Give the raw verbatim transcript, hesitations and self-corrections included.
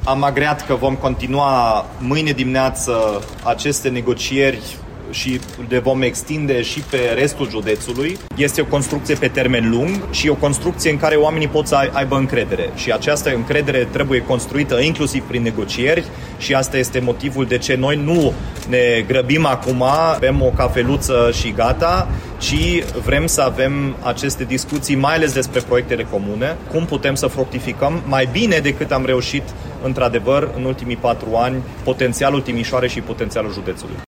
Am agreat că vom continua mâine dimineață aceste negocieri și le vom extinde și pe restul județului. Este o construcție pe termen lung și o construcție în care oamenii pot să aibă încredere. Și această încredere trebuie construită inclusiv prin negocieri și asta este motivul de ce noi nu ne grăbim acum, avem o cafeluță și gata, ci vrem să avem aceste discuții, mai ales despre proiectele comune, cum putem să fructificăm mai bine decât am reușit într-adevăr în ultimii patru ani potențialul Timișoarei și potențialul județului.